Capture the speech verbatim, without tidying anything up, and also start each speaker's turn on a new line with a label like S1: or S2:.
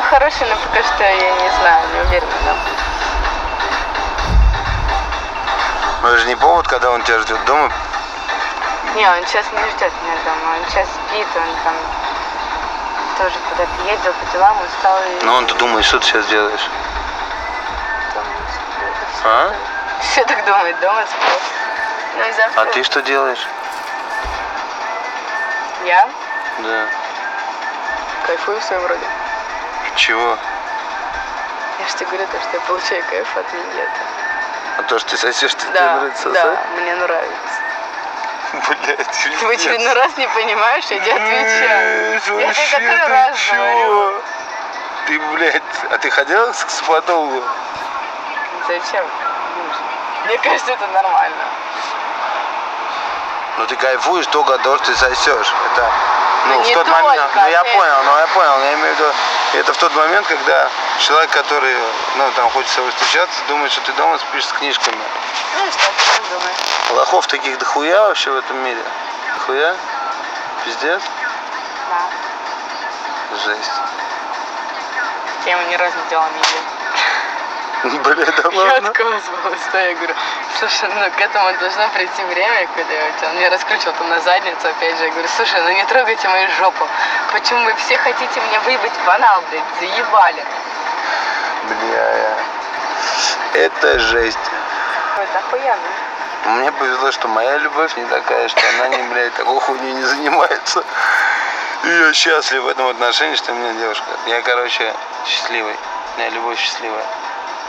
S1: хороший, но пока что я не знаю, не уверена, да.
S2: Но это же не повод, когда он тебя ждет дома.
S1: Не, он сейчас не ждет меня дома, он сейчас спит, он там тоже куда-то ездил по делам, устал. И...
S2: Но он-то думает, что ты сейчас делаешь? А?
S1: Все так думает, дома сплю. Ну, и завтра...
S2: А ты что делаешь?
S1: Я?
S2: Да.
S1: Кайфую в своем роде.
S2: Чего?
S1: Я же тебе говорю, то, что я получаю кайф от минета.
S2: А то, что ты сосешь, ты
S1: Да,
S2: тебе нравится
S1: да,
S2: сосать?
S1: мне нравится.
S2: Блядь,
S1: Ты в очередной раз не понимаешь, я тебе отвечаю. Я тебе который раз говорю.
S2: Ты, блядь, а ты ходила к сексопатологу?
S1: Зачем? Мне кажется, это нормально.
S2: Ну ты кайфуешь только от того, что ты сосешь. Это, ну,
S1: Ну,
S2: в
S1: не
S2: тот
S1: только,
S2: момент. Ну я
S1: опять.
S2: понял, ну я понял. Я имею в виду, это в тот момент, когда человек, который, ну, там хочет с тобой встречаться, думает, что ты дома спишь с книжками.
S1: Ну и что, ты так думаешь?
S2: Лохов таких дохуя вообще в этом мире. Дохуя? Пиздец?
S1: Да.
S2: Жесть.
S1: Я ему ни разу не делала миди.
S2: Бля, да
S1: Я
S2: ладно.
S1: отказывалась, да, я говорю, слушай, ну к этому должно прийти время, когда я, он меня раскручивал там на задницу, опять же, я говорю, слушай, ну не трогайте мою жопу, почему вы все хотите меня выебать в анал, блядь, заебали.
S2: Бля, это жесть.
S1: Это охуенно.
S2: Мне повезло, что моя любовь не такая, что она не, блядь, такой хуйней не занимается. И я счастлив в этом отношении, что у меня девушка. Я, короче, счастливый. У меня любовь счастливая.